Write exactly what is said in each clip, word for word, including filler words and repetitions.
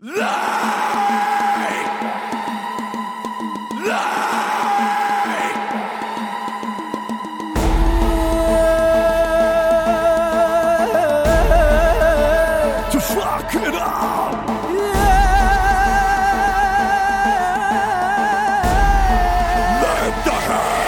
To fuck it up. Let the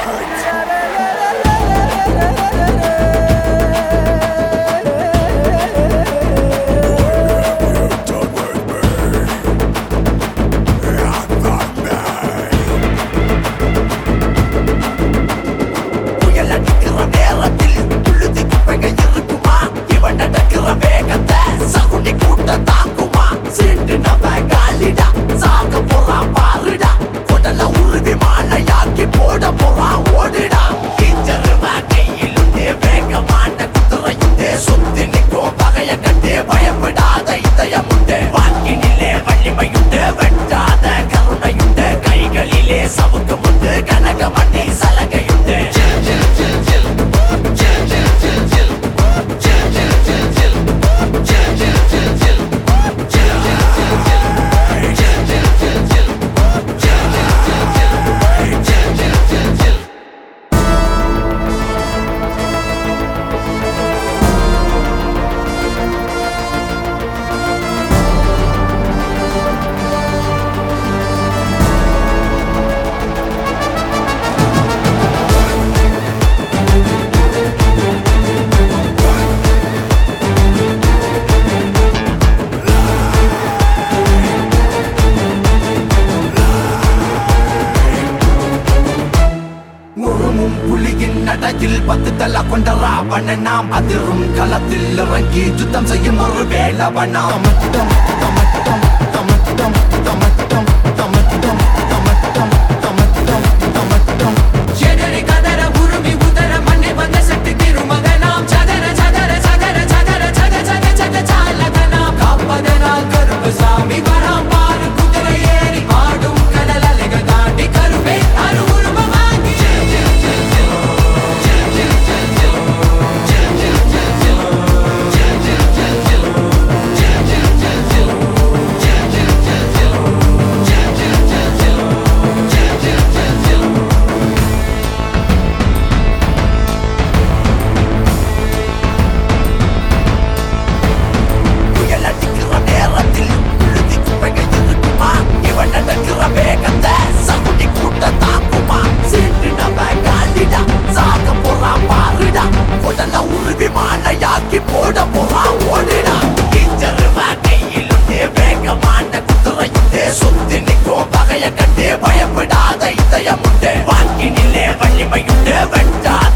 பத்து தல கொண்ட ராவண நாம் அதிரும் களத்தில் இறங்கி யுத்தம் செய்யும் ஒரு வேளவனா தமட்டம் தமட்டம் தமட்டம் தமட்டம் தமட்டம் தமட்டம் தமட்டம் தமட்டம் ஜெனரி கதற உருமி உதற மண்ணை வந்த சக்தி திருமக நாம் சதர சதர சதர சதர சத சத சத சாலகனாம் காப்பதனால் கருப்பு சாமி வராம் பாரு குதிரை ஏறி ஆடும் கடல் அலைகள் தாண்டி கருவே அரு உருவமாகி போட போறா ஓடிடா இஞ்சருவா கையிலுண்டே வேகமான குதிரையுண்டே சுத்தி நிற்கும் பகைய கண்டே பயப்படாத இதயமுண்டே வாக்கினிலே வலிமையுண்டே வெட்டாத